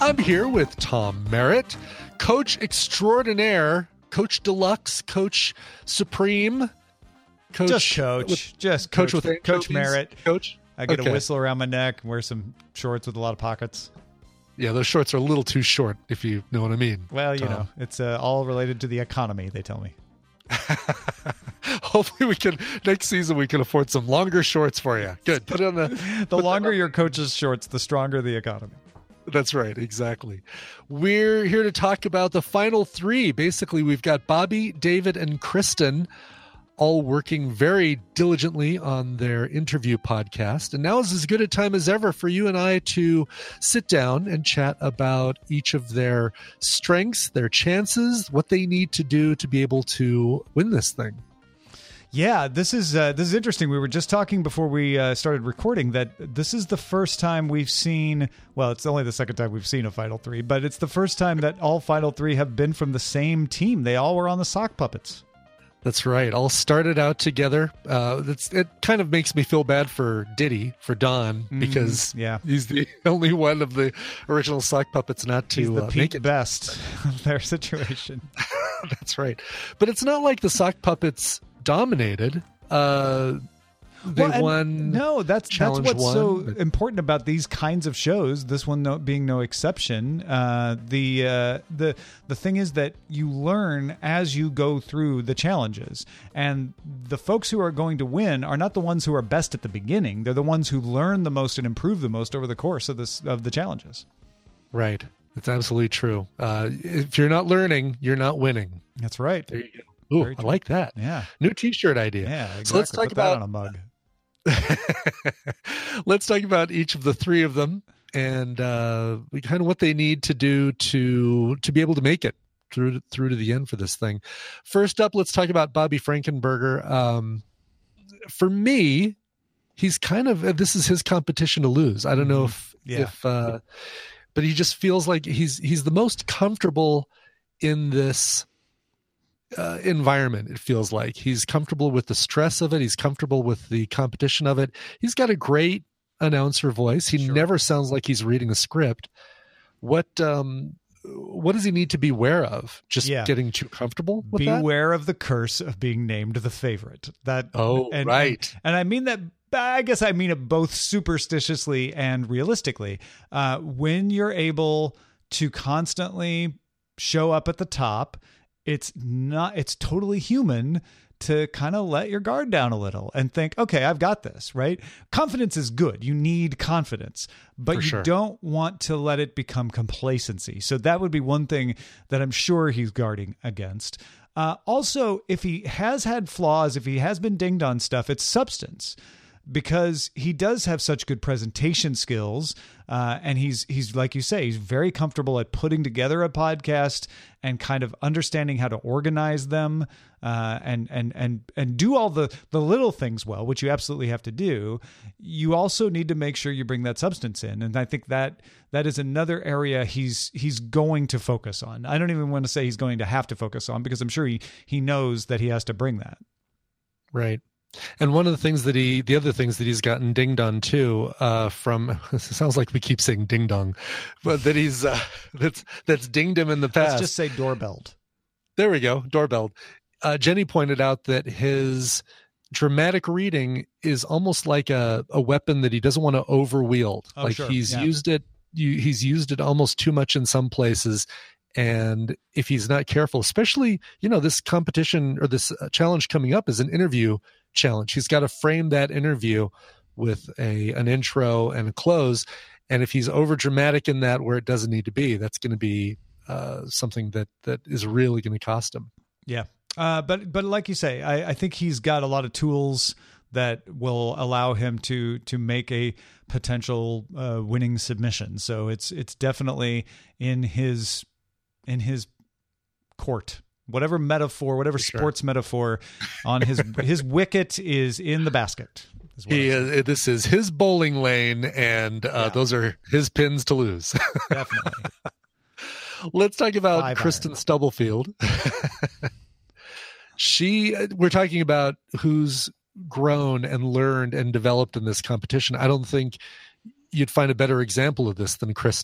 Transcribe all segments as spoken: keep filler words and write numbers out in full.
I'm here with Tom Merritt, Coach Extraordinaire, Coach Deluxe, Coach Supreme, Coach. Just Coach. With, just Coach, coach with Coach Merritt. Coach. I get okay. a whistle around my neck and wear some shorts with a lot of pockets. Yeah, those shorts are a little too short, if you know what I mean. Well, you Tom. know, it's uh, all related to the economy, they tell me. Hopefully we can, next season we can afford some longer shorts for you. Good. Put it on the, the longer your coach's shorts, the stronger the economy. That's right. Exactly. We're here to talk about the final three. Basically, we've got Bobby, David, and Kristen all working very diligently on their interview podcast. And now is as good a time as ever for you and I to sit down and chat about each of their strengths, their chances, what they need to do to be able to win this thing. Yeah, this is uh, this is interesting. We were just talking before we uh, started recording that this is the first time we've seen, well, it's only the second time we've seen a Final Three, but it's the first time that all Final Three have been from the same team. They all were on the Sock Puppets. That's right. All started out together. Uh, it's, it kind of makes me feel bad for Diddy, for Don, because mm, yeah. he's the only one of the original Sock Puppets not to he's the uh, peak make it. best of their situation. That's right. But it's not like the Sock Puppets dominated. Uh, they well, won. No, that's that's what's one, so but... important about these kinds of shows. This one no, being no exception. Uh, the uh, the the thing is that you learn as you go through the challenges, and the folks who are going to win are not the ones who are best at the beginning. They're the ones who learn the most and improve the most over the course of this of the challenges. Right. It's absolutely true. Uh, if you're not learning, you're not winning. That's right. There you go. Ooh, I like that. Yeah. New T-shirt idea. Yeah, exactly. So let's talk Put about that on a mug. Let's talk about each of the three of them and uh, kind of what they need to do to to be able to make it through to, through to the end for this thing. First up, let's talk about Bobby Frankenberger. Um, for me, he's kind of this is his competition to lose. I don't know if yeah. if uh, but he just feels like he's he's the most comfortable in this Uh, environment. It feels like he's comfortable with the stress of it. He's comfortable with the competition of it. He's got a great announcer voice. He sure. never sounds like he's reading a script. What um, what does he need to beware of? Just yeah. getting too comfortable with beware that? of the curse of being named the favorite. That oh and, right, and, and I mean that. I guess I mean it both superstitiously and realistically. Uh, when you're able to constantly show up at the top, it's not, it's totally human to kind of let your guard down a little and think, okay, I've got this, right? Confidence is good. You need confidence, but For you sure. don't want to let it become complacency. So that would be one thing that I'm sure he's guarding against. Uh, also, if he has had flaws, if he has been dinged on stuff, it's substance. Because he does have such good presentation skills, uh, and he's he's like you say, he's very comfortable at putting together a podcast and kind of understanding how to organize them, uh, and and and and do all the the little things well, which you absolutely have to do. You also need to make sure you bring that substance in, and I think that that is another area he's he's going to focus on. I don't even want to say he's going to have to focus on, because I'm sure he he knows that he has to bring that. Right. And one of the things that he, the other things that he's gotten dinged on too, uh, from, it sounds like we keep saying ding dong, but that he's, uh, that's, that's dinged him in the past. Let's just say doorbelled. There we go. Doorbelled. Uh, Jenny pointed out that his dramatic reading is almost like a, a weapon that he doesn't want to overwield. Oh, like sure. he's yeah. used it, you, he's used it almost too much in some places. And if he's not careful, especially, you know, this competition or this uh, challenge coming up is an interview challenge. He's got to frame that interview with a an intro and a close. And if he's over dramatic in that where it doesn't need to be, that's going to be uh, something that that is really going to cost him. Yeah. Uh, but but like you say, I, I think he's got a lot of tools that will allow him to to make a potential uh, winning submission. So it's it's definitely in his in his court. Whatever metaphor, whatever sure. sports metaphor on his his wicket is in the basket. Is He is, this is his bowling lane, and uh, yeah. those are his pins to lose. Definitely. Let's talk about Five Kristen iron. Stubblefield. she, we're talking about who's grown and learned and developed in this competition. I don't think you'd find a better example of this than Kristen.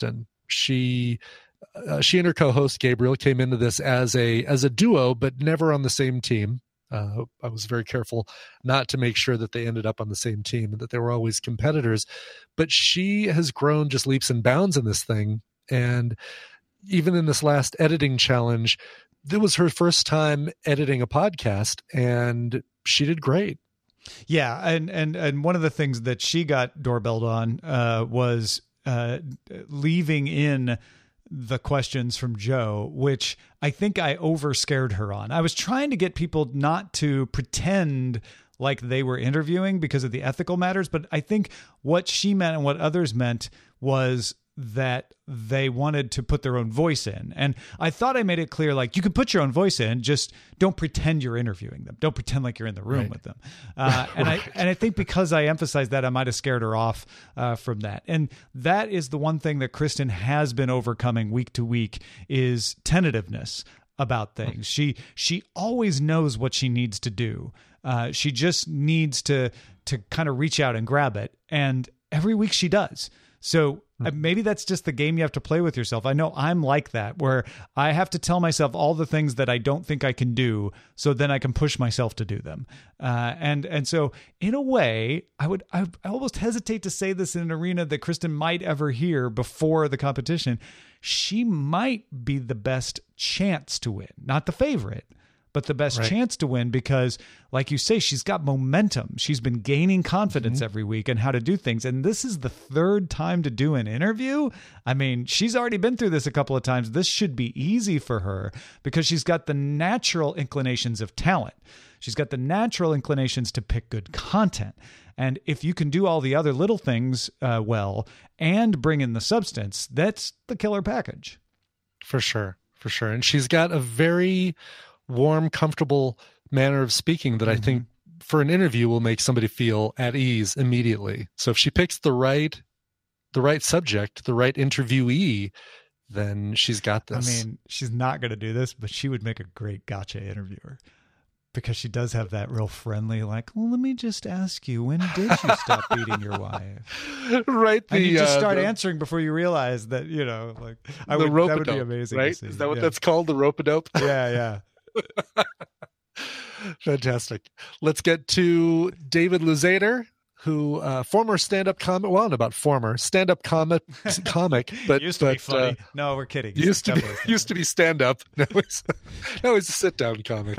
She uh, she and her co-host Gabriel came into this as a as a duo, but never on the same team. Uh, I was very careful not to make sure that they ended up on the same team and that they were always competitors. But she has grown just leaps and bounds in this thing. And even in this last editing challenge, it was her first time editing a podcast, and she did great. Yeah, and and and one of the things that she got doorbelled on uh, was uh, leaving in the questions from Joe, which I think I over scared her on. I was trying to get people not to pretend like they were interviewing because of the ethical matters, but I think what she meant and what others meant was that they wanted to put their own voice in. And I thought I made it clear, like, you can put your own voice in, just don't pretend you're interviewing them. Don't pretend like you're in the room right. with them. Uh, and right. I and I think because I emphasized that, I might have scared her off uh, from that. And that is the one thing that Kristen has been overcoming week to week is tentativeness about things. She she always knows what she needs to do. Uh, she just needs to to kind of reach out and grab it. And every week she does. So maybe that's just the game you have to play with yourself. I know I'm like that, where I have to tell myself all the things that I don't think I can do, so then I can push myself to do them. Uh, and and so in a way, I would I, I almost hesitate to say this in an arena that Kristen might ever hear before the competition. She might be the best chance to win, not the favorite, but the best right. chance to win because, like you say, she's got momentum. She's been gaining confidence mm-hmm. every week in how to do things. And this is the third time to do an interview. I mean, she's already been through this a couple of times. This should be easy for her because she's got the natural inclinations of talent. She's got the natural inclinations to pick good content. And if you can do all the other little things uh, well and bring in the substance, that's the killer package. For sure. For sure. And she's got a very warm, comfortable manner of speaking that mm-hmm. I think for an interview will make somebody feel at ease immediately. So if she picks the right, the right subject, the right interviewee, then she's got this. I mean, she's not going to do this, but she would make a great gotcha interviewer because she does have that real friendly, like, well, let me just ask you, when did you stop beating your wife? Right. The, and you just uh, start the, answing before you realize that, you know, like, I the would, that would be amazing. Right? To see. Is that what yeah. that's called? The rope-a-dope? Yeah, yeah. Fantastic. Let's get to David Luzader, who uh, former stand-up comic. Well, not about former stand-up comic, comic, but used to but, be funny. Uh, no, we're kidding. Used to be, used to be stand-up. Now he's now he's a sit-down comic.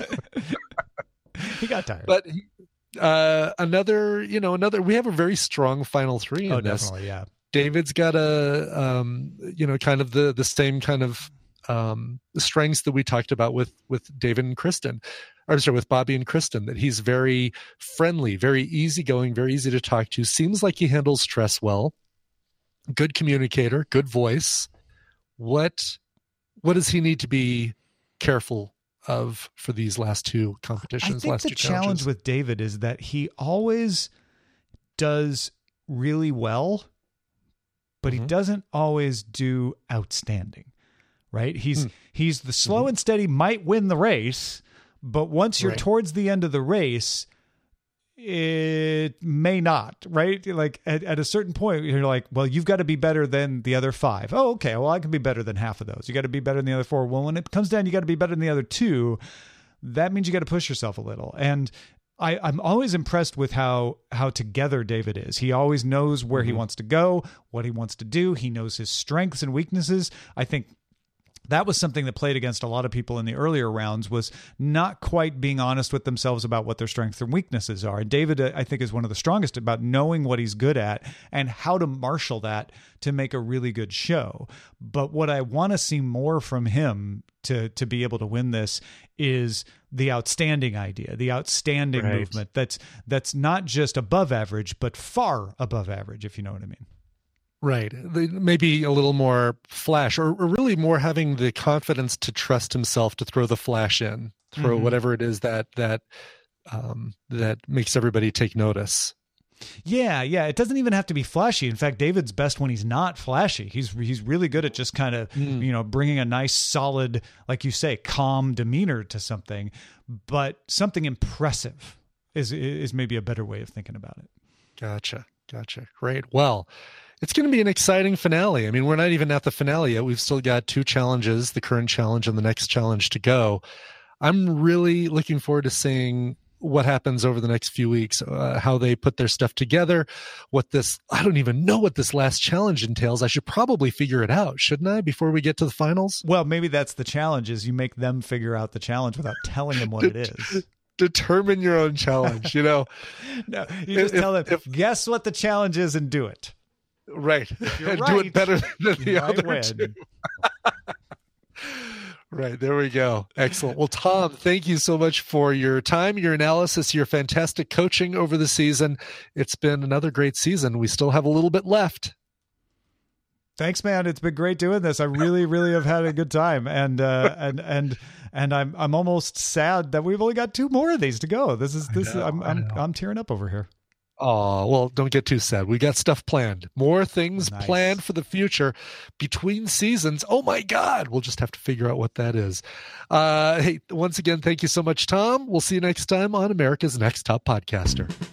He got tired. But uh, another, you know, another. We have a very strong final three in oh, this. Definitely, yeah. David's got a, um, you know, kind of the the same kind of. Um, the strengths that we talked about with with David and Kristen, or sorry, with Bobby and Kristen, that he's very friendly, very easygoing, very easy to talk to. Seems like he handles stress well. Good communicator, good voice. What what does he need to be careful of for these last two competitions? I think last the two challenge challenges? with David is that he always does really well, but mm-hmm. he doesn't always do outstanding. Right. He's, mm. he's the slow mm-hmm. and steady might win the race, but once you're right. towards the end of the race, it may not, right? Like at, at a certain point, you're like, well, you've got to be better than the other five. Oh, okay. Well, I can be better than half of those. You got to be better than the other four. Well, when it comes down, you got to be better than the other two. That means you got to push yourself a little. And I, I'm always impressed with how how together David is. He always knows where mm-hmm. he wants to go, what he wants to do. He knows his strengths and weaknesses. I think that was something that played against a lot of people in the earlier rounds, was not quite being honest with themselves about what their strengths and weaknesses are. And David, I think, is one of the strongest about knowing what he's good at and how to marshal that to make a really good show. But what I want to see more from him to to be able to win this is the outstanding idea, the outstanding right. movement that's that's not just above average, but far above average, if you know what I mean. Right. Maybe a little more flash, or, or really more having the confidence to trust himself to throw the flash in, throw mm-hmm. whatever it is that that um, that makes everybody take notice. Yeah, yeah. It doesn't even have to be flashy. In fact, David's best when he's not flashy. He's he's really good at just kind of mm. you know bringing a nice, solid, like you say, calm demeanor to something, but something impressive is is maybe a better way of thinking about it. Gotcha. Gotcha. Great. Well, it's going to be an exciting finale. I mean, we're not even at the finale yet. We've still got two challenges, the current challenge and the next challenge to go. I'm really looking forward to seeing what happens over the next few weeks, uh, how they put their stuff together, what this, I don't even know what this last challenge entails. I should probably figure it out, shouldn't I, before we get to the finals? Well, maybe that's the challenge, is you make them figure out the challenge without telling them what it is. Determine your own challenge, you know? No, you just if, tell them, if, guess what the challenge is and do it. Right. You're and right, do it better than the other win. two. Right. There we go. Excellent. Well, Tom, thank you so much for your time, your analysis, your fantastic coaching over the season. It's been another great season. We still have a little bit left. Thanks, man. It's been great doing this. I really, really have had a good time. And, uh, and, and, and I'm, I'm almost sad that we've only got two more of these to go. This is, this, know, I'm, I'm, I'm tearing up over here. Oh, well, don't get too sad. We got stuff planned. More things nice. planned for the future between seasons. Oh, my God. We'll just have to figure out what that is. Uh, hey, once again, thank you so much, Tom. We'll see you next time on America's Next Top Podcaster.